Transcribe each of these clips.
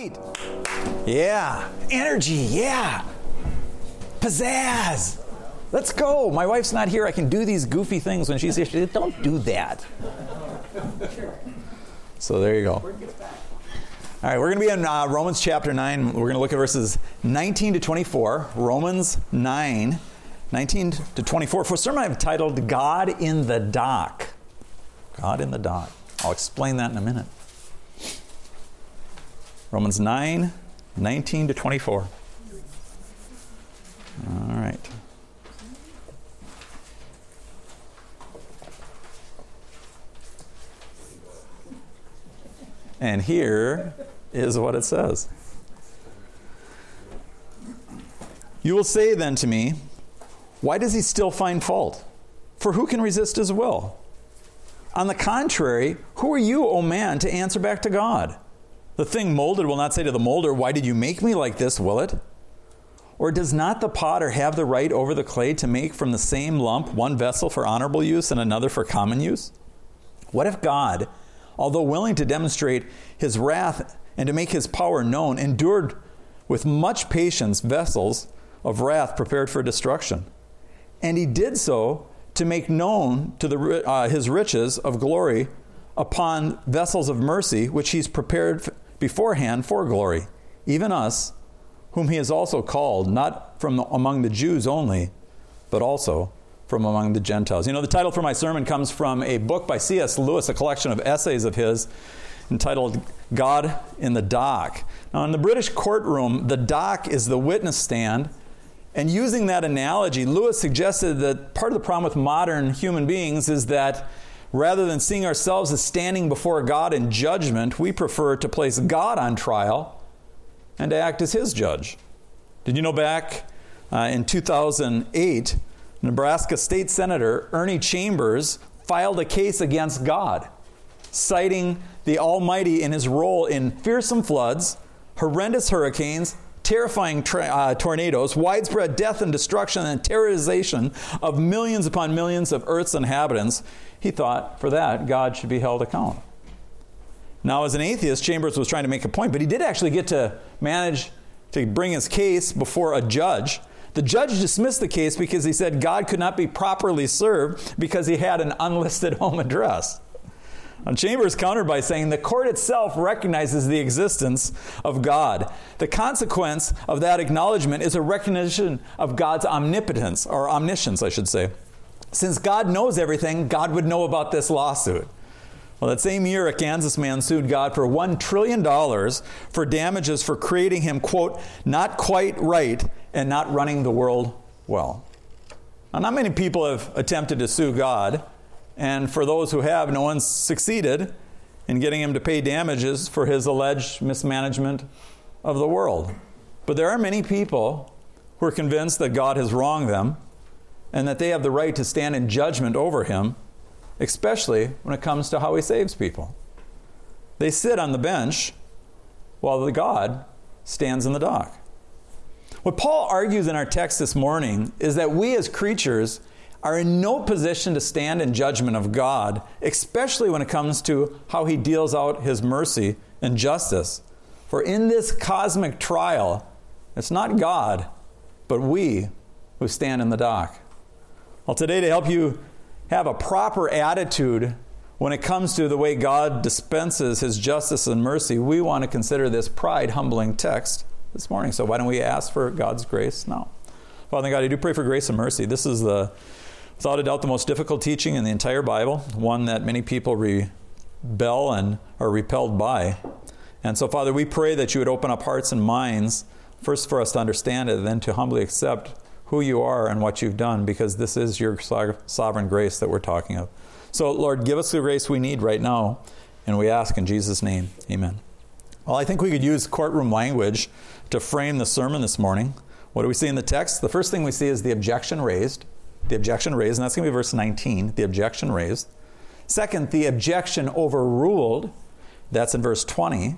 Sweet. Yeah. Energy. Yeah. Pizzazz. Let's go. My wife's not here. I can do these goofy things when she's here. She said, don't do that. So there you go. All right, we're going to be in Romans chapter 9. We're going to look at verses 19 to 24. Romans 9, 19 to 24. For a sermon I've titled, God in the Dock. God in the Dock. I'll explain that in a minute. Romans 9, 19 to 24. All right. And here is what it says. You will say then to me, why does he still find fault? For who can resist his will? On the contrary, who are you, O man, to answer back to God? The thing molded will not say to the molder, why did you make me like this, will it? Or does not the potter have the right over the clay to make from the same lump one vessel for honorable use and another for common use? What if God, although willing to demonstrate his wrath and to make his power known, endured with much patience vessels of wrath prepared for destruction? And he did so to make known to his riches of glory upon vessels of mercy, which he's prepared beforehand for glory, even us, whom he has also called, not from among the Jews only, but also from among the Gentiles. You know, the title for my sermon comes from a book by C.S. Lewis, a collection of essays of his, entitled God in the Dock. Now, in the British courtroom, the dock is the witness stand, and using that analogy, Lewis suggested that part of the problem with modern human beings is that rather than seeing ourselves as standing before God in judgment, we prefer to place God on trial and to act as his judge. Did you know back in 2008, Nebraska State Senator Ernie Chambers filed a case against God, citing the Almighty in his role in fearsome floods, horrendous hurricanes, terrifying tornadoes, widespread death and destruction and terrorization of millions upon millions of Earth's inhabitants. He thought, for that, God should be held accountable. Now, as an atheist, Chambers was trying to make a point, but he did actually get to manage to bring his case before a judge. The judge dismissed the case because he said God could not be properly served because he had an unlisted home address. And Chambers countered by saying the court itself recognizes the existence of God. The consequence of that acknowledgement is a recognition of God's omnipotence, or omniscience, I should say. Since God knows everything, God would know about this lawsuit. Well, that same year, a Kansas man sued God for $1 trillion for damages for creating him, quote, not quite right and not running the world well. Now, not many people have attempted to sue God. And for those who have, no one's succeeded in getting him to pay damages for his alleged mismanagement of the world. But there are many people who are convinced that God has wronged them and that they have the right to stand in judgment over him, especially when it comes to how he saves people. They sit on the bench while the God stands in the dock. What Paul argues in our text this morning is that we as creatures are in no position to stand in judgment of God, especially when it comes to how he deals out his mercy and justice. For in this cosmic trial, it's not God, but we who stand in the dock. Well, today, to help you have a proper attitude when it comes to the way God dispenses his justice and mercy, we want to consider this pride-humbling text this morning. So why don't we ask for God's grace now? Father God, I do pray for grace and mercy. This is without a doubt, the most difficult teaching in the entire Bible, one that many people rebel and are repelled by. And so, Father, we pray that you would open up hearts and minds, first for us to understand it, and then to humbly accept who you are and what you've done, because this is your sovereign grace that we're talking of. So, Lord, give us the grace we need right now, and we ask in Jesus' name, amen. Well, I think we could use courtroom language to frame the sermon this morning. What do we see in the text? The first thing we see is the objection raised. The objection raised, and that's going to be verse 19, the objection raised. Second, the objection overruled. That's in verse 20.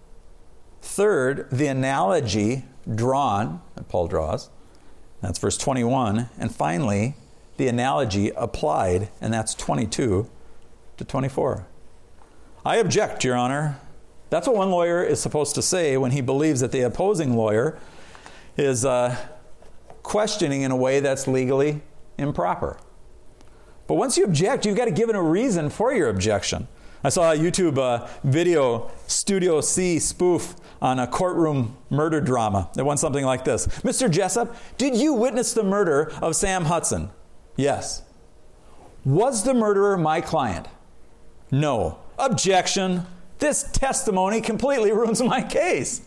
Third, the analogy drawn, that Paul draws. That's verse 21. And finally, the analogy applied, and that's 22 to 24. I object, Your Honor, That's what one lawyer is supposed to say when he believes that the opposing lawyer is questioning in a way that's legally improper. But once you object, you've got to give it a reason for your objection. I saw a YouTube video, Studio C spoof on a courtroom murder drama. It went something like this. Mr. Jessup, did you witness the murder of Sam Hudson? Yes. Was the murderer my client? No. Objection. This testimony completely ruins my case.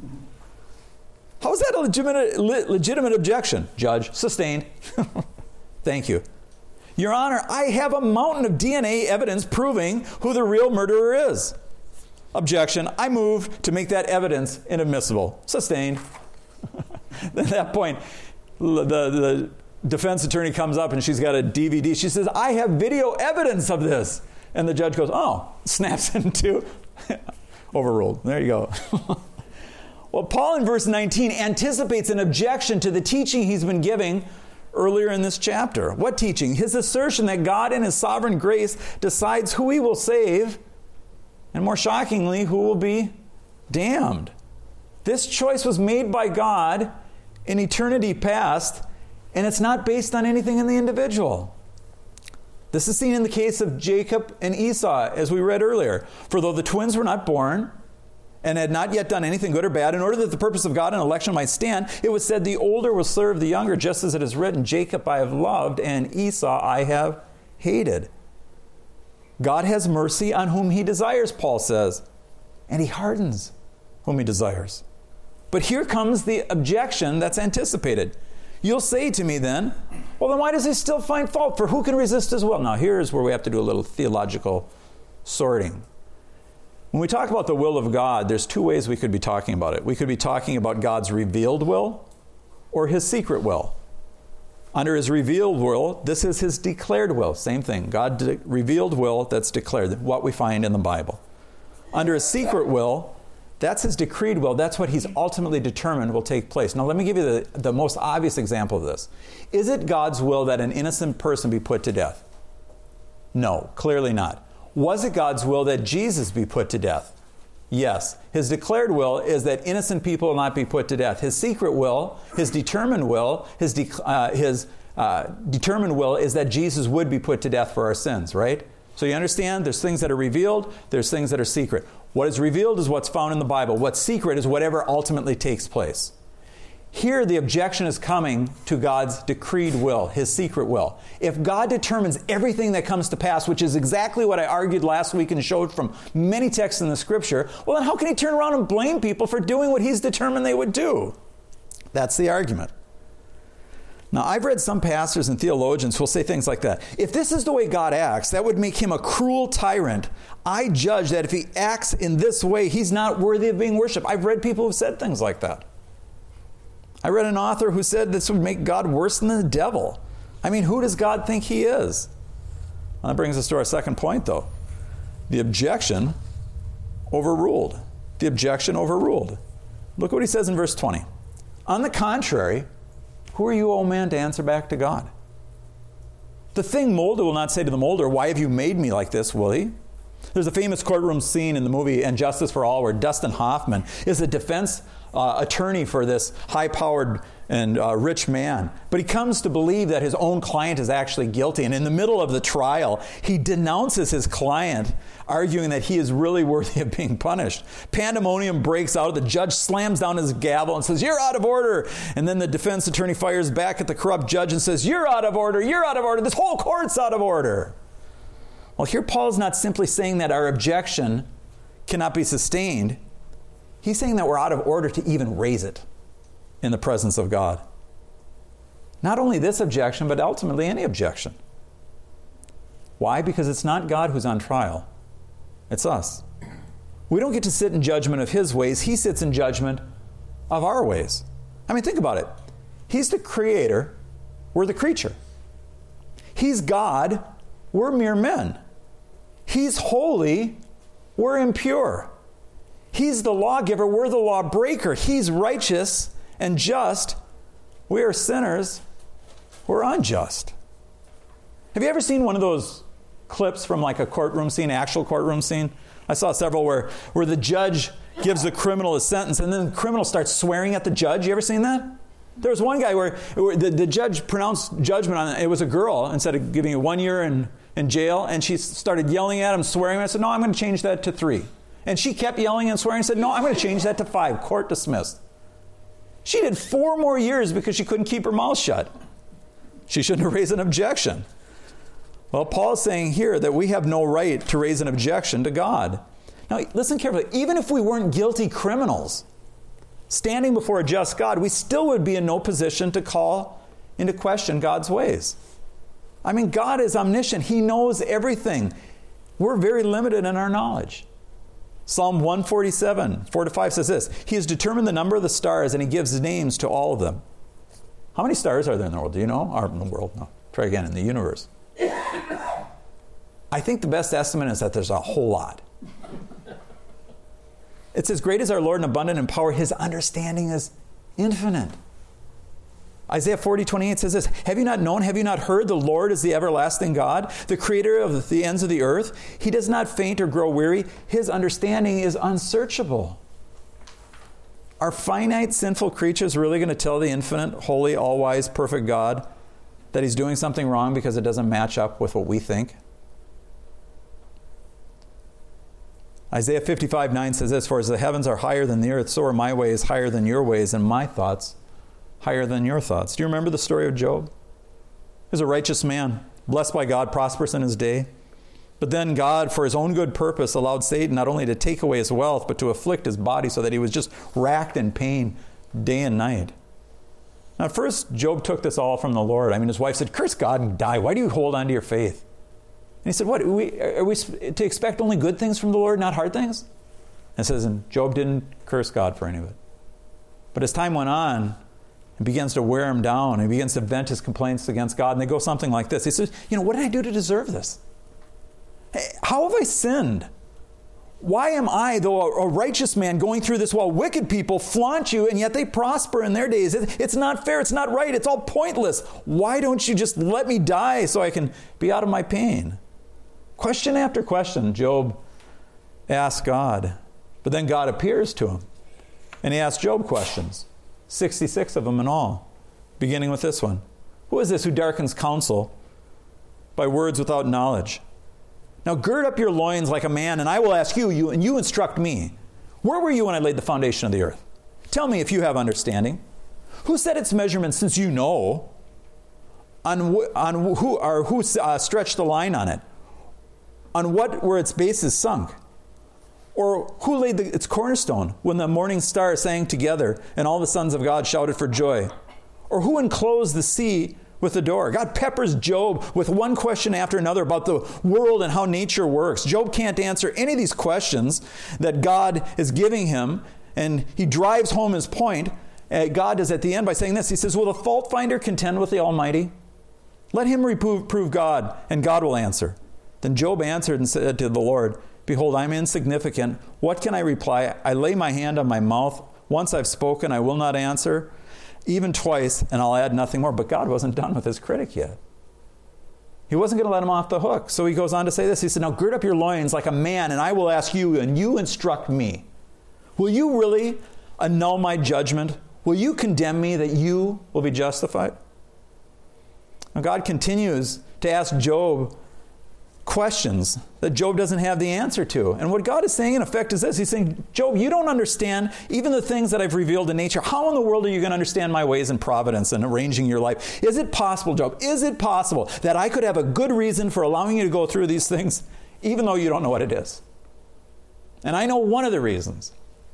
How is that a legitimate objection? Judge, sustained. Thank you. Your Honor, I have a mountain of DNA evidence proving who the real murderer is. Objection. I move to make that evidence inadmissible. Sustained. At that point, the defense attorney comes up and she's got a DVD. She says, I have video evidence of this. And the judge goes, oh, snaps into overruled. There you go. Well, Paul in verse 19 anticipates an objection to the teaching he's been giving earlier in this chapter. What teaching? His assertion that God in his sovereign grace decides who he will save, and more shockingly, who will be damned. This choice was made by God in eternity past, and it's not based on anything in the individual. This is seen in the case of Jacob and Esau, as we read earlier. For though the twins were not born and had not yet done anything good or bad, in order that the purpose of God in election might stand, it was said, the older will serve the younger, just as it is written, Jacob I have loved, and Esau I have hated. God has mercy on whom he desires, Paul says, and he hardens whom he desires. But here comes the objection that's anticipated. You'll say to me then, well, then why does he still find fault? For who can resist his will? Now, here's where we have to do a little theological sorting. When we talk about the will of God, there's two ways we could be talking about it. We could be talking about God's revealed will or his secret will. Under his revealed will, this is his declared will. Same thing. God revealed will that's declared, what we find in the Bible. Under his secret will, that's his decreed will. That's what he's ultimately determined will take place. Now, let me give you the most obvious example of this. Is it God's will that an innocent person be put to death? No, clearly not. Was it God's will that Jesus be put to death? Yes. His declared will is that innocent people will not be put to death. His secret will, his determined will, his determined will is that Jesus would be put to death for our sins, right? So you understand, there's things that are revealed, there's things that are secret. What is revealed is what's found in the Bible. What's secret is whatever ultimately takes place. Here, the objection is coming to God's decreed will, his secret will. If God determines everything that comes to pass, which is exactly what I argued last week and showed from many texts in the Scripture, well, then how can he turn around and blame people for doing what he's determined they would do? That's the argument. Now, I've read some pastors and theologians who will say things like that. If this is the way God acts, that would make him a cruel tyrant. I judge that if he acts in this way, he's not worthy of being worshipped. I've read people who've said things like that. I read an author who said this would make God worse than the devil. I mean, who does God think he is? Well, that brings us to our second point, though. The objection overruled. The objection overruled. Look what he says in verse 20. On the contrary, who are you, O man, to answer back to God? The thing molded will not say to the molder, why have you made me like this, will he? There's a famous courtroom scene in the movie And Justice for All where Dustin Hoffman is a defense attorney for this high-powered and rich man. But he comes to believe that his own client is actually guilty. And in the middle of the trial, he denounces his client, arguing that he is really worthy of being punished. Pandemonium breaks out. The judge slams down his gavel and says, you're out of order. And then the defense attorney fires back at the corrupt judge and says, you're out of order. You're out of order. This whole court's out of order. Well, here Paul's not simply saying that our objection cannot be sustained. He's saying that we're out of order to even raise it in the presence of God. Not only this objection, but ultimately any objection. Why? Because it's not God who's on trial. It's us. We don't get to sit in judgment of his ways. He sits in judgment of our ways. I mean, think about it. He's the creator. We're the creature. He's God. We're mere men. He's holy. We're impure. He's the lawgiver. We're the lawbreaker. He's righteous and just. We are sinners. We're unjust. Have you ever seen one of those clips from like a courtroom scene, actual courtroom scene, I saw several where the judge gives the criminal a sentence and then the criminal starts swearing at the judge. You ever seen that? There was one guy where the judge pronounced judgment on it. It was a girl, instead of giving you 1 year in jail, and she started yelling at him, swearing. I said, no, I'm going to change that to 3. And she kept yelling and swearing and said, no, I'm going to change that to 5. Court dismissed. She did 4 more years because she couldn't keep her mouth shut. She shouldn't have raised an objection. Well, Paul's saying here that we have no right to raise an objection to God. Now, listen carefully. Even if we weren't guilty criminals, standing before a just God, we still would be in no position to call into question God's ways. I mean, God is omniscient. He knows everything. We're very limited in our knowledge. Psalm 147, 4-5 says this: He has determined the number of the stars, and He gives names to all of them. How many stars are there in the world? Do you know? Or in the world? No. Try again. In the universe. I think the best estimate is that there's a whole lot. It's as great as our Lord and abundant in power. His understanding is infinite. Isaiah 40:28 says this: Have you not known, have you not heard, the Lord is the everlasting God, the creator of the ends of the earth? He does not faint or grow weary. His understanding is unsearchable. Are finite, sinful creatures really going to tell the infinite, holy, all-wise, perfect God that He's doing something wrong because it doesn't match up with what we think? Isaiah 55:9 says this: For as the heavens are higher than the earth, so are my ways higher than your ways, and my thoughts higher than your thoughts. Do you remember the story of Job? He was a righteous man, blessed by God, prosperous in his day. But then God, for His own good purpose, allowed Satan not only to take away his wealth, but to afflict his body so that he was just racked in pain day and night. Now, at first, Job took this all from the Lord. I mean, his wife said, curse God and die. Why do you hold on to your faith? And he said, what, are we to expect only good things from the Lord, not hard things? And it says, and Job didn't curse God for any of it. But as time went on, it begins to wear him down. He begins to vent his complaints against God. And they go something like this. He says, what did I do to deserve this? Hey, how have I sinned? Why am I, though a righteous man, going through this while wicked people flaunt you and yet they prosper in their days? It's not fair. It's not right. It's all pointless. Why don't you just let me die so I can be out of my pain? Question after question, Job asks God. But then God appears to him. And He asks Job questions. 66 of them in all. Beginning with this one. Who is this who darkens counsel by words without knowledge? Now gird up your loins like a man, and I will ask you, and you instruct me. Where were you when I laid the foundation of the earth? Tell me if you have understanding. Who set its measurements, since you know? Who stretched the line on it? On what were its bases sunk? Or who laid its cornerstone when the morning stars sang together and all the sons of God shouted for joy? Or who enclosed the sea with a door? God peppers Job with one question after another about the world and how nature works. Job can't answer any of these questions that God is giving him, and he drives home his point. God is at the end by saying this. He says, will the fault finder contend with the Almighty? Let him reprove God, and God will answer. Then Job answered and said to the Lord, behold, I'm insignificant. What can I reply? I lay my hand on my mouth. Once I've spoken, I will not answer. Even twice, and I'll add nothing more. But God wasn't done with his critic yet. He wasn't going to let him off the hook. So he goes on to say this. He said, now gird up your loins like a man, and I will ask you, and you instruct me. Will you really annul my judgment? Will you condemn me that you will be justified? Now God continues to ask Job questions that Job doesn't have the answer to. And what God is saying in effect is this. He's saying, Job, you don't understand even the things that I've revealed in nature. How in the world are you going to understand my ways and providence and arranging your life? Is it possible, Job, is it possible that I could have a good reason for allowing you to go through these things even though you don't know what it is? And I know one of the reasons.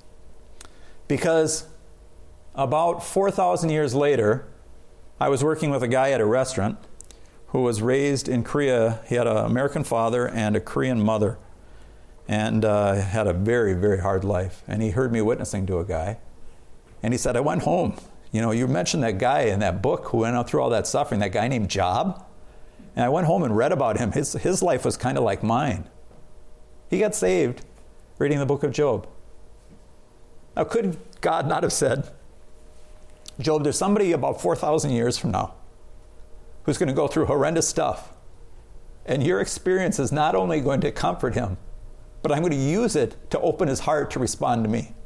Because about 4,000 years later, I was working with a guy at a restaurant who was raised in Korea. He had an American father and a Korean mother, and had a very, very hard life. And he heard me witnessing to a guy, and he said, I went home. You mentioned that guy in that book who went out through all that suffering, that guy named Job. And I went home and read about him. His life was kind of like mine. He got saved reading the book of Job. Now, could God not have said, Job, there's somebody about 4,000 years from now who's going to go through horrendous stuff. And your experience is not only going to comfort him, but I'm going to use it to open his heart to respond to me.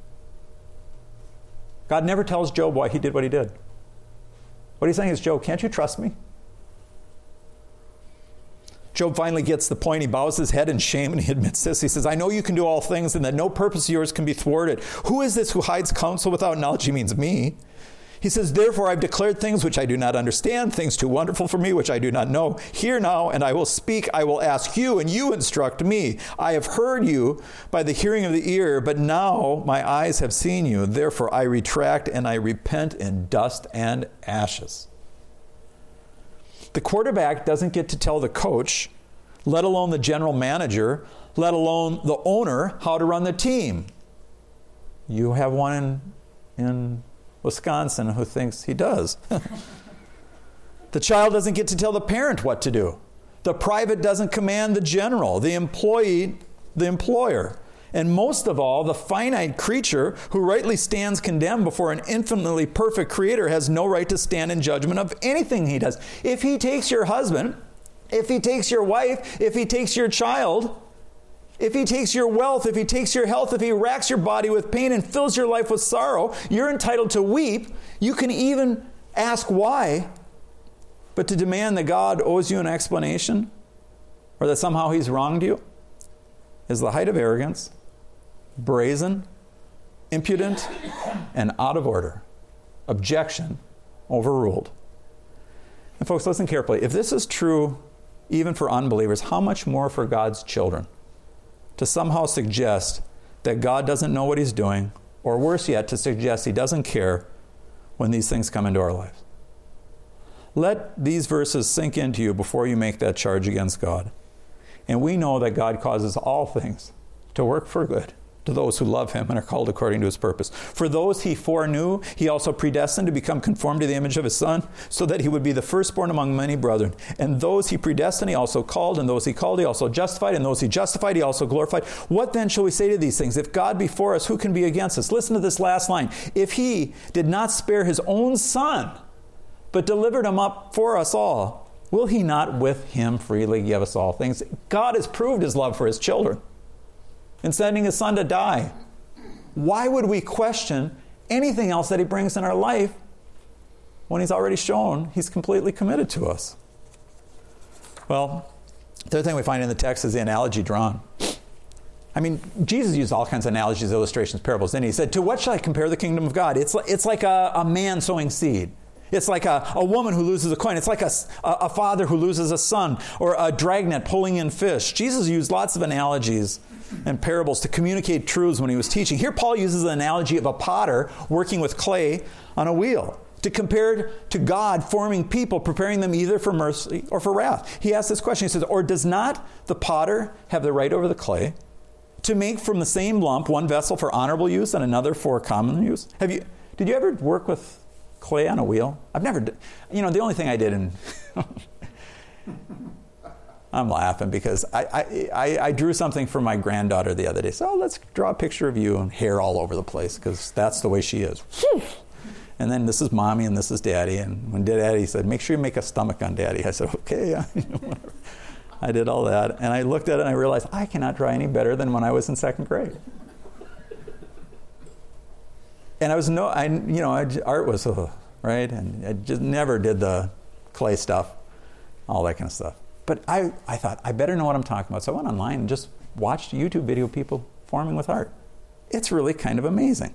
God never tells Job why he did what he did. What he's saying is, Job, can't you trust me? Job finally gets the point. He bows his head in shame and he admits this. He says, I know you can do all things and that no purpose of yours can be thwarted. Who is this who hides counsel without knowledge? He means me. He says, therefore I've declared things which I do not understand, things too wonderful for me which I do not know. Hear now, and I will speak. I will ask you, and you instruct me. I have heard you by the hearing of the ear, but now my eyes have seen you. Therefore I retract and I repent in dust and ashes. The quarterback doesn't get to tell the coach, let alone the general manager, let alone the owner, how to run the team. You have one in Wisconsin who thinks he does. The child doesn't get to tell the parent what to do. The private doesn't command the general, the employee, the employer. And most of all, the finite creature who rightly stands condemned before an infinitely perfect creator has no right to stand in judgment of anything he does. If he takes your husband, if he takes your wife, if he takes your child, if he takes your wealth, if he takes your health, if he racks your body with pain and fills your life with sorrow, you're entitled to weep. You can even ask why, but to demand that God owes you an explanation or that somehow he's wronged you is the height of arrogance, brazen, impudent, and out of order. Objection overruled. And folks, listen carefully. If this is true even for unbelievers, how much more for God's children? To somehow suggest that God doesn't know what he's doing, or worse yet, to suggest he doesn't care when these things come into our lives. Let these verses sink into you before you make that charge against God. And we know that God causes all things to work for good to those who love him and are called according to his purpose. For those he foreknew, he also predestined to become conformed to the image of his Son, so that he would be the firstborn among many brethren. And those he predestined, he also called, and those he called, he also justified, and those he justified, he also glorified. What then shall we say to these things? If God be for us, who can be against us? Listen to this last line. If he did not spare his own Son, but delivered him up for us all, will he not with him freely give us all things? God has proved his love for his children in sending his Son to die. Why would we question anything else that he brings in our life when he's already shown he's completely committed to us? Well, the third thing we find in the text is the analogy drawn. I mean, Jesus used all kinds of analogies, illustrations, parables, didn't he? He said, to what shall I compare the kingdom of God? It's like a man sowing seed. It's like a woman who loses a coin. It's like a father who loses a son, or a dragnet pulling in fish. Jesus used lots of analogies and parables to communicate truths when he was teaching. Here Paul uses the analogy of a potter working with clay on a wheel to compare to God forming people, preparing them either for mercy or for wrath. He asks this question. He says, or does not the potter have the right over the clay to make from the same lump one vessel for honorable use and another for common use? Did you ever work with clay on a wheel? I've never done. The only thing I did in I'm laughing because I drew something for my granddaughter the other day. So let's draw a picture of you and hair all over the place because that's the way she is. And then this is mommy and this is daddy. And when daddy said, make sure you make a stomach on daddy, I said, okay. Whatever. I did all that. And I looked at it and I realized I cannot draw any better than when I was in second grade. And art was, right? And I just never did the clay stuff, all that kind of stuff. But I thought, I better know what I'm talking about. So I went online and just watched a YouTube video of people forming with art. It's really kind of amazing.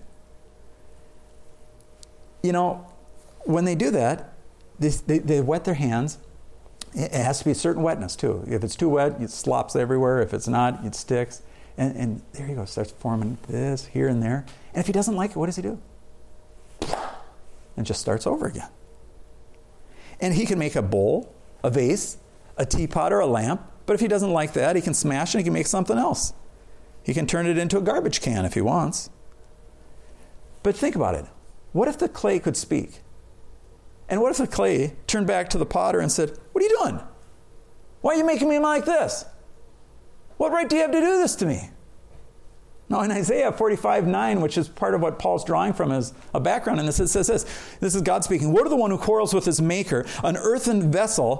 When they do that, they wet their hands. It has to be a certain wetness, too. If it's too wet, it slops everywhere. If it's not, it sticks. And there you go, starts forming this here and there. And if he doesn't like it, what does he do? And just starts over again. And he can make a bowl, a vase, a teapot, or a lamp. But if he doesn't like that, he can smash it and he can make something else. He can turn it into a garbage can if he wants. But think about it. What if the clay could speak? And what if the clay turned back to the potter and said, what are you doing? Why are you making me like this? What right do you have to do this to me? Now, in Isaiah 45:9, which is part of what Paul's drawing from as a background in this, it says this. This is God speaking. Woe to the one who quarrels with his maker, an earthen vessel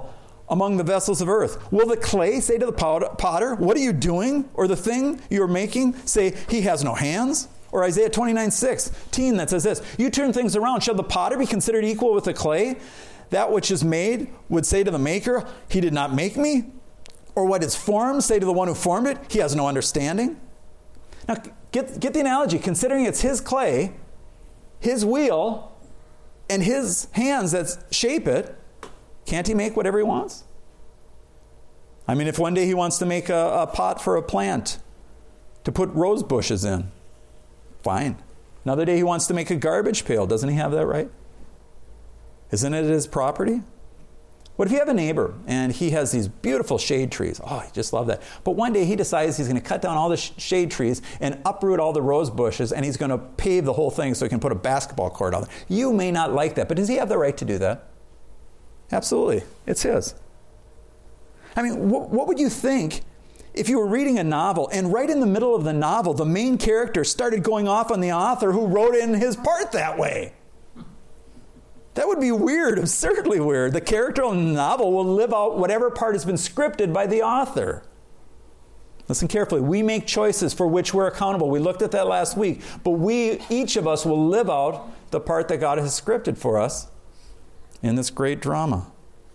among the vessels of earth? Will the clay say to the potter, what are you doing? Or the thing you're making say, he has no hands? Or Isaiah 29:16 that says this, you turn things around. Shall the potter be considered equal with the clay? That which is made would say to the maker, he did not make me? Or what is formed say to the one who formed it, he has no understanding? Now, get the analogy. Considering it's his clay, his wheel, and his hands that shape it, can't he make whatever he wants? I mean, if one day he wants to make a pot for a plant to put rose bushes in, fine. Another day he wants to make a garbage pail. Doesn't he have that right? Isn't it his property? What if you have a neighbor and he has these beautiful shade trees? Oh, I just love that. But one day he decides he's going to cut down all the shade trees and uproot all the rose bushes, and he's going to pave the whole thing so he can put a basketball court on it. You may not like that, but does he have the right to do that? Absolutely. It's his. I mean, what would you think if you were reading a novel and right in the middle of the novel, the main character started going off on the author who wrote in his part that way? That would be weird, absurdly weird. The character in the novel will live out whatever part has been scripted by the author. Listen carefully. We make choices for which we're accountable. We looked at that last week. But each of us will live out the part that God has scripted for us in this great drama.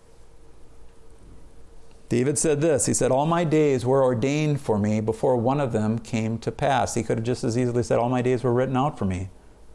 David said this. He said, all my days were ordained for me before one of them came to pass. He could have just as easily said, all my days were written out for me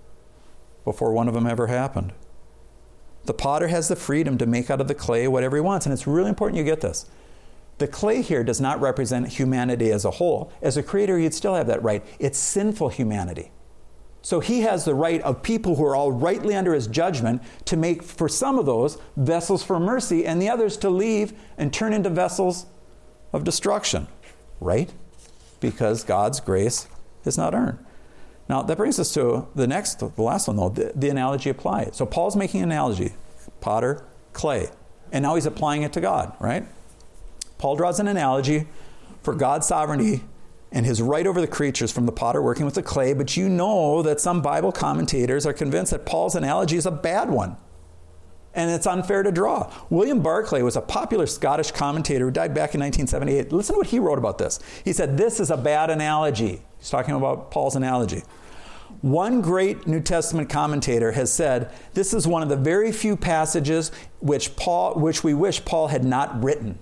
before one of them ever happened. The potter has the freedom to make out of the clay whatever he wants. And it's really important you get this. The clay here does not represent humanity as a whole. As a creator, you'd still have that right. It's sinful humanity. So he has the right of people who are all rightly under his judgment to make, for some of those, vessels for mercy, and the others to leave and turn into vessels of destruction. Right? Because God's grace is not earned. Now, that brings us to the last one, though, the analogy applied. So Paul's making an analogy, potter, clay, and now he's applying it to God, right? Paul draws an analogy for God's sovereignty and his right over the creatures from the potter working with the clay, but you know that some Bible commentators are convinced that Paul's analogy is a bad one, and it's unfair to draw. William Barclay was a popular Scottish commentator who died back in 1978. Listen to what he wrote about this. He said, this is a bad analogy. He's talking about Paul's analogy. One great New Testament commentator has said, this is one of the very few passages which we wish Paul had not written.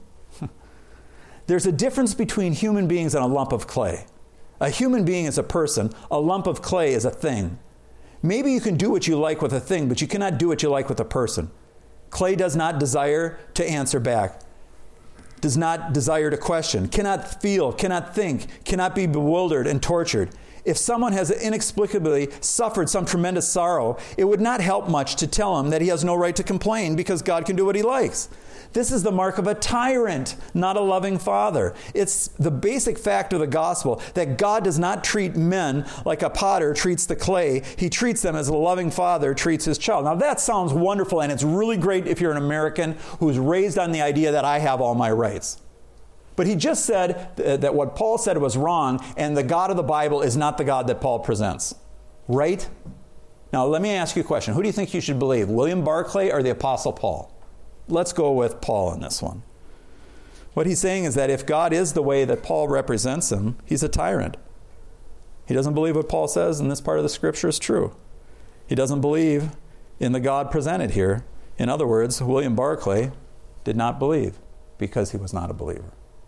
There's a difference between human beings and a lump of clay. A human being is a person. A lump of clay is a thing. Maybe you can do what you like with a thing, but you cannot do what you like with a person. Clay does not desire to answer back, does not desire to question, cannot feel, cannot think, cannot be bewildered and tortured. If someone has inexplicably suffered some tremendous sorrow, it would not help much to tell him that he has no right to complain because God can do what he likes. This is the mark of a tyrant, not a loving father. It's the basic fact of the gospel that God does not treat men like a potter treats the clay. He treats them as a loving father treats his child. Now that sounds wonderful, and it's really great if you're an American who's raised on the idea that I have all my rights. But he just said that what Paul said was wrong, and the God of the Bible is not the God that Paul presents. Right? Now let me ask you a question. Who do you think you should believe, William Barclay or the Apostle Paul? Let's go with Paul in this one. What he's saying is that if God is the way that Paul represents him, he's a tyrant. He doesn't believe what Paul says in this part of the scripture is true. He doesn't believe in the God presented here. In other words, William Barclay did not believe because he was not a believer.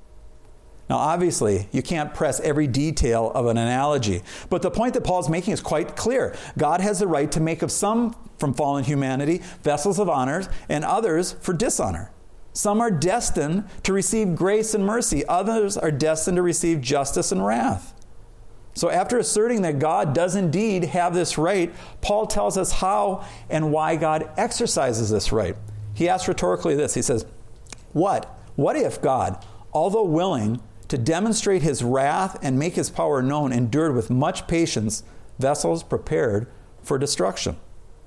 Now, obviously, you can't press every detail of an analogy, but the point that Paul's making is quite clear. God has the right to make of some from fallen humanity vessels of honor and others for dishonor. Some are destined to receive grace and mercy. Others are destined to receive justice and wrath. So after asserting that God does indeed have this right, Paul tells us how and why God exercises this right. He asks rhetorically this. He says, What if God, although willing to demonstrate his wrath and make his power known, endured with much patience vessels prepared for destruction?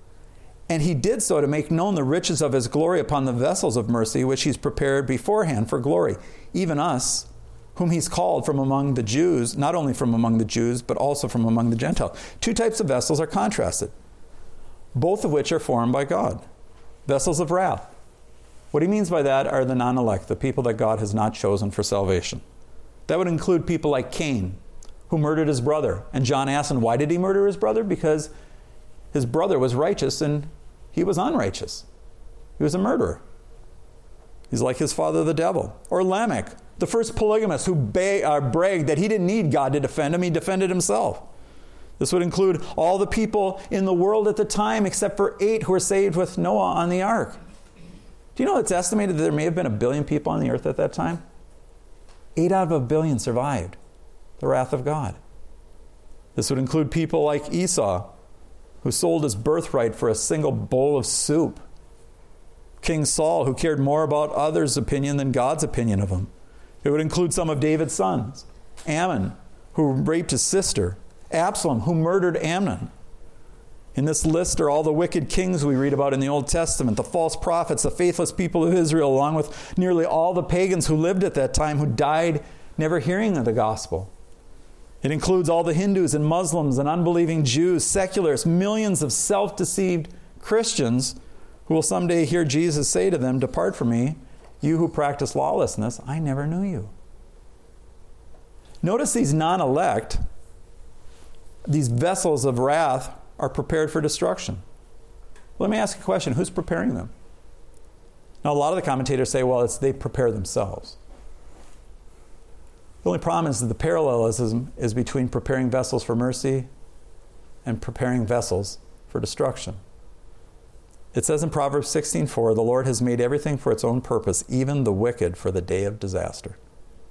And he did so to make known the riches of his glory upon the vessels of mercy, which he's prepared beforehand for glory. Even us, whom he's called from among the Jews, not only from among the Jews, but also from among the Gentiles. Two types of vessels are contrasted, both of which are formed by God. Vessels of wrath. What he means by that are the non-elect, the people that God has not chosen for salvation. That would include people like Cain, who murdered his brother. And John asked him, why did he murder his brother? Because his brother was righteous and he was unrighteous. He was a murderer. He's like his father, the devil. Or Lamech, the first polygamist who bragged that he didn't need God to defend him. He defended himself. This would include all the people in the world at the time except for 8 who were saved with Noah on the ark. Do you know it's estimated that there may have been 1 billion people on the earth at that time? 8 out of 1 billion survived the wrath of God. This would include people like Esau, who sold his birthright for a single bowl of soup. King Saul, who cared more about others' opinion than God's opinion of him. It would include some of David's sons. Ammon, who raped his sister. Absalom, who murdered Amnon. In this list are all the wicked kings we read about in the Old Testament, the false prophets, the faithless people of Israel, along with nearly all the pagans who lived at that time who died never hearing of the gospel. It includes all the Hindus and Muslims and unbelieving Jews, secularists, millions of self-deceived Christians who will someday hear Jesus say to them, "Depart from me, you who practice lawlessness, I never knew you." Notice these non-elect, these vessels of wrath, are prepared for destruction. Let me ask you a question. Who's preparing them? Now, a lot of the commentators say, well, they prepare themselves. The only problem is that the parallelism is between preparing vessels for mercy and preparing vessels for destruction. It says in Proverbs 16:4, the Lord has made everything for its own purpose, even the wicked for the day of disaster.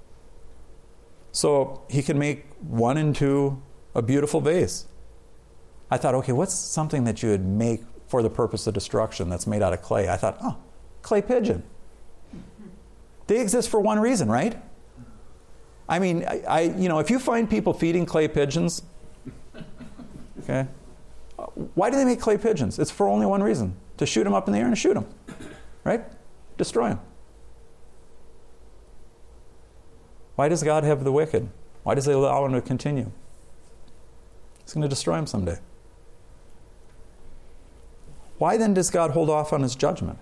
So he can make one into a beautiful vase. I thought, okay, what's something that you would make for the purpose of destruction that's made out of clay? I thought, clay pigeon. They exist for one reason, right? I mean, if you find people feeding clay pigeons, okay, why do they make clay pigeons? It's for only one reason: to shoot them up in the air and shoot them, right? Destroy them. Why does God have the wicked? Why does he allow them to continue? He's going to destroy them someday. Why then does God hold off on his judgment?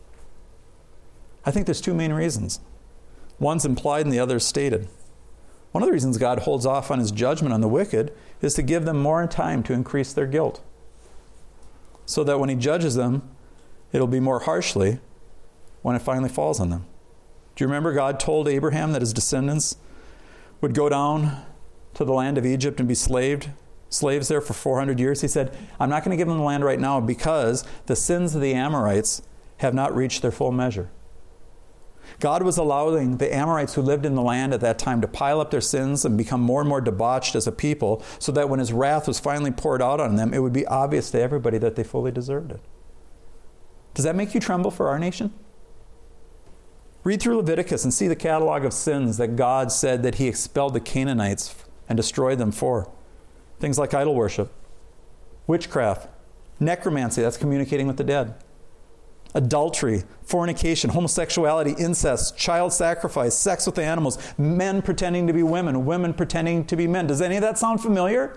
I think there's 2 main reasons. One's implied and the other is stated. One of the reasons God holds off on his judgment on the wicked is to give them more time to increase their guilt, so that when he judges them, it'll be more harshly when it finally falls on them. Do you remember God told Abraham that his descendants would go down to the land of Egypt and be slaves there for 400 years? He said, I'm not going to give them the land right now because the sins of the Amorites have not reached their full measure. God was allowing the Amorites who lived in the land at that time to pile up their sins and become more and more debauched as a people, so that when his wrath was finally poured out on them, it would be obvious to everybody that they fully deserved it. Does that make you tremble for our nation? Read through Leviticus and see the catalog of sins that God said that he expelled the Canaanites and destroyed them for. Things like idol worship, witchcraft, necromancy, that's communicating with the dead, adultery, fornication, homosexuality, incest, child sacrifice, sex with animals, men pretending to be women, women pretending to be men. Does any of that sound familiar?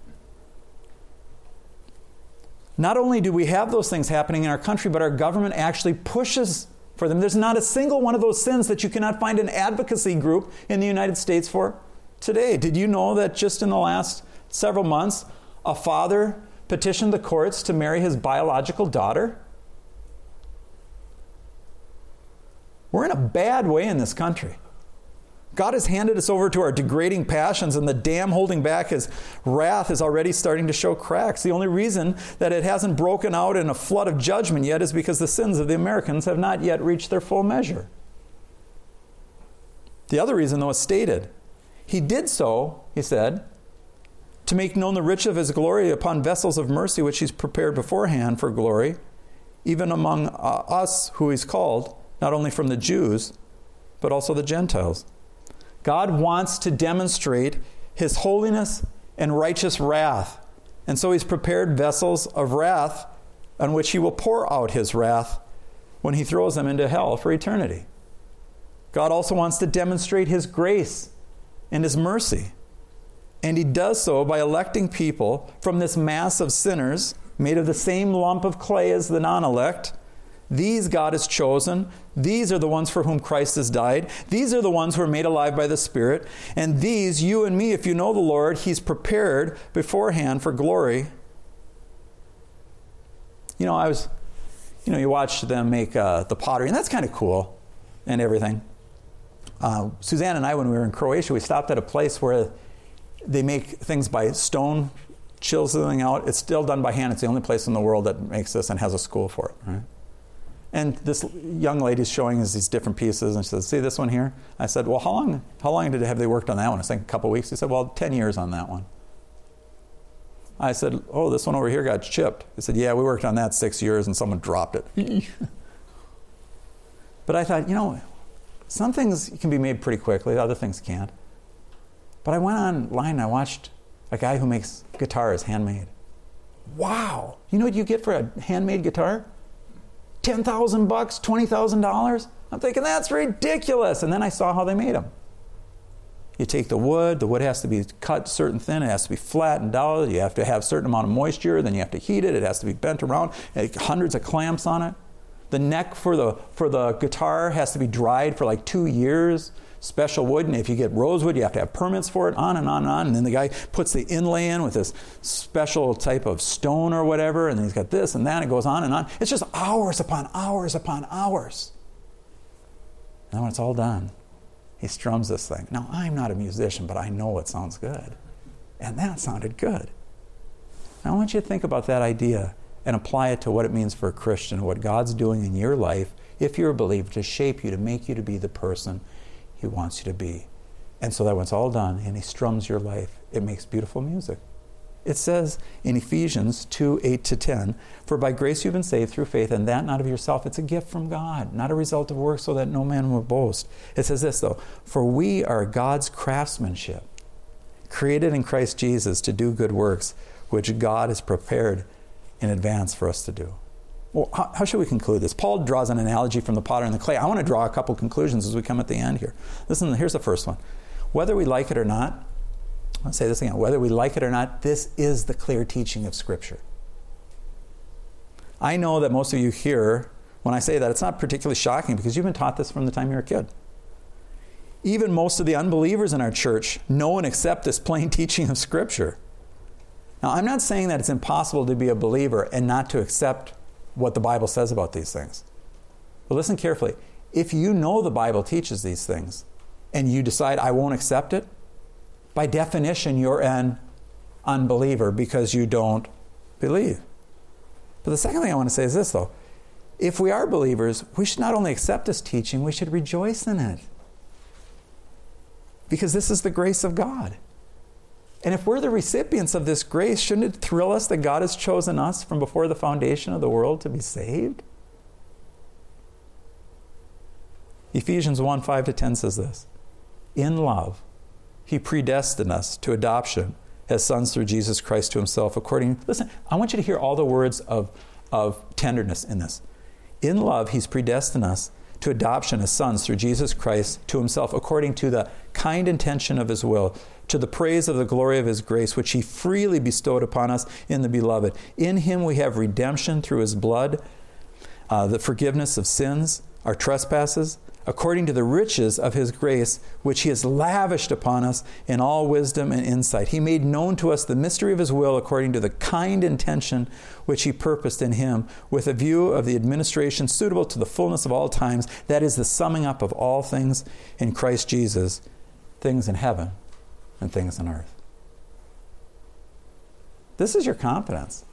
Not only do we have those things happening in our country, but our government actually pushes for them. There's not a single one of those sins that you cannot find an advocacy group in the United States for today. Did you know that just in the last several months, a father petitioned the courts to marry his biological daughter? We're in a bad way in this country. God has handed us over to our degrading passions, and the dam holding back his wrath is already starting to show cracks. The only reason that it hasn't broken out in a flood of judgment yet is because the sins of the Americans have not yet reached their full measure. The other reason, though, is stated. He did so, he said, to make known the riches of his glory upon vessels of mercy, which he's prepared beforehand for glory, even among us who he's called, not only from the Jews, but also the Gentiles. God wants to demonstrate his holiness and righteous wrath. And so he's prepared vessels of wrath on which he will pour out his wrath when he throws them into hell for eternity. God also wants to demonstrate his grace and his mercy. And he does so by electing people from this mass of sinners made of the same lump of clay as the non-elect, These God has chosen. These are the ones for whom Christ has died. These are the ones who are made alive by the Spirit. And these, you and me, if you know the Lord, He's prepared beforehand for glory. You know, you watch them make the pottery, and that's kind of cool and everything. Suzanne and I, when we were in Croatia, we stopped at a place where they make things by stone, chiseling out. It's still done by hand. It's the only place in the world that makes this and has a school for it. Right? And this young lady's showing us these different pieces, and she says, "See this one here?" I said, "Well, how long have they worked on that one?" I think a couple of weeks. He said, "Well, 10 years on that one." I said, "Oh, this one over here got chipped." He said, "Yeah, we worked on that 6 years, and someone dropped it." But I thought, some things can be made pretty quickly, other things can't. But I went online and I watched a guy who makes guitars handmade. Wow! You know what you get for a handmade guitar? $10,000, $20,000. I'm thinking, that's ridiculous. And then I saw how they made them. You take the wood has to be cut certain thin, it has to be flattened out, you have to have a certain amount of moisture, then you have to heat it has to be bent around, hundreds of clamps on it. The neck for the guitar has to be dried for like 2 years. Special wood, and if you get rosewood, you have to have permits for it, on and on and on. And then the guy puts the inlay in with this special type of stone or whatever, and then he's got this and that, and it goes on and on. It's just hours upon hours upon hours. And then when it's all done, he strums this thing. Now, I'm not a musician, but I know it sounds good. And that sounded good. Now, I want you to think about that idea and apply it to what it means for a Christian, what God's doing in your life, if you're a believer, to shape you, to make you to be the person He wants you to be. And so that when it's all done and He strums your life, it makes beautiful music. It says in Ephesians 2:8-10, "For by grace you've been saved through faith, and that not of yourself. It's a gift from God, not a result of works, so that no man will boast." It says this, though, "For we are God's craftsmanship, created in Christ Jesus to do good works, which God has prepared in advance for us to do." Well, how should we conclude this? Paul draws an analogy from the potter and the clay. I want to draw a couple conclusions as we come at the end here. Listen, here's the first one. Whether we like it or not, I'll say this again, whether we like it or not, this is the clear teaching of Scripture. I know that most of you here, when I say that, it's not particularly shocking because you've been taught this from the time you were a kid. Even most of the unbelievers in our church know and accept this plain teaching of Scripture. Now, I'm not saying that it's impossible to be a believer and not to accept what the Bible says about these things. But listen carefully. If you know the Bible teaches these things and you decide, I won't accept it, by definition, you're an unbeliever because you don't believe. But the second thing I want to say is this, though. If we are believers, we should not only accept this teaching, we should rejoice in it. Because this is the grace of God. And if we're the recipients of this grace, shouldn't it thrill us that God has chosen us from before the foundation of the world to be saved? Ephesians 1:5-10 says this, "In love, He predestined us to adoption as sons through Jesus Christ to Himself according..." Listen, I want you to hear all the words of tenderness in this. "In love, He's predestined us to adoption as sons through Jesus Christ to Himself according to the kind intention of His will, to the praise of the glory of His grace, which He freely bestowed upon us in the Beloved. In Him we have redemption through His blood, the forgiveness of sins, our trespasses, according to the riches of His grace, which He has lavished upon us in all wisdom and insight. He made known to us the mystery of His will according to the kind intention which He purposed in Him, with a view of the administration suitable to the fullness of all times, that is the summing up of all things in Christ Jesus, things in heaven and things on earth." This is your confidence.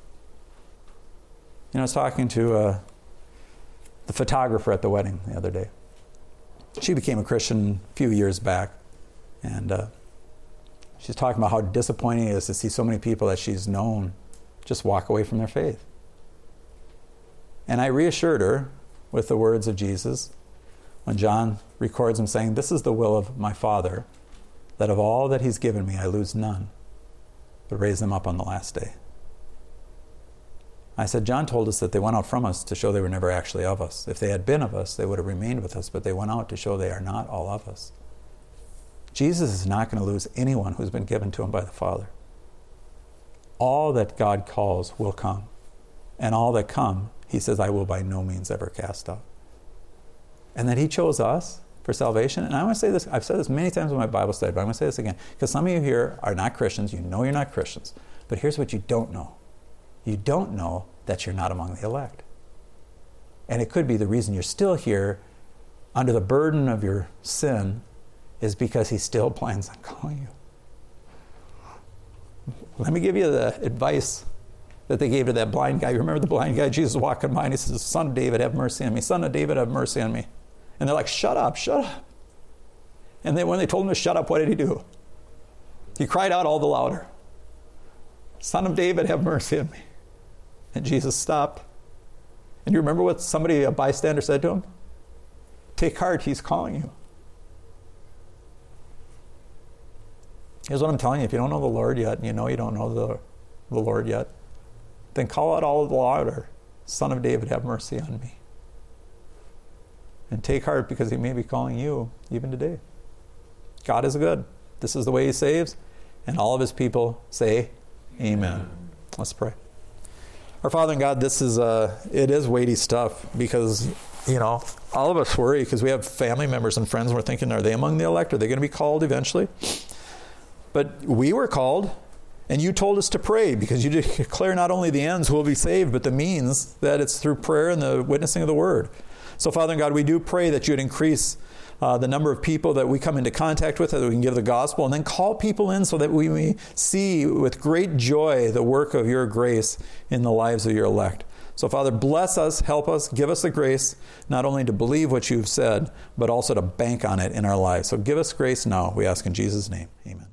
I was talking to the photographer at the wedding the other day. She became a Christian a few years back, and she's talking about how disappointing it is to see so many people that she's known just walk away from their faith. And I reassured her with the words of Jesus when John records Him saying, "This is the will of my Father, that of all that He's given me I lose none, but raise them up on the last day." I said, John told us that they went out from us to show they were never actually of us. If they had been of us, they would have remained with us, but they went out to show they are not all of us. Jesus is not going to lose anyone who's been given to Him by the Father. All that God calls will come, and all that come, he says, I will by no means ever cast out. And that he chose us for salvation. And I want to say this, I've said this many times in my Bible study, but I'm going to say this again, because some of you here are not Christians. You know you're not Christians. But here's what you don't know. You don't know that you're not among the elect. And it could be the reason you're still here under the burden of your sin is because he still plans on calling you. Let me give you the advice that they gave to that blind guy. You remember the blind guy? Jesus was walking by and he says, Son of David, have mercy on me. Son of David, have mercy on me. And they're like, shut up, shut up. And then when they told him to shut up, what did he do? He cried out all the louder, Son of David, have mercy on me. And Jesus stopped. And you remember what a bystander said to him? Take heart, he's calling you. Here's what I'm telling you. If you don't know the Lord yet, and you know you don't know the Lord yet, then call out all the louder, Son of David, have mercy on me. And take heart, because he may be calling you even today. God is good. This is the way he saves. And all of his people say, Amen. Let's pray. Our Father in God, it is weighty stuff, because, all of us worry because we have family members and friends and we're thinking, are they among the elect? Are they going to be called eventually? But we were called, and you told us to pray, because you declare not only the ends who will be saved, but the means, that it's through prayer and the witnessing of the word. So, Father in God, we do pray that you would increase the number of people that we come into contact with, that we can give the gospel, and then call people in so that we may see with great joy the work of your grace in the lives of your elect. So, Father, bless us, help us, give us the grace not only to believe what you've said, but also to bank on it in our lives. So give us grace now, we ask in Jesus' name. Amen.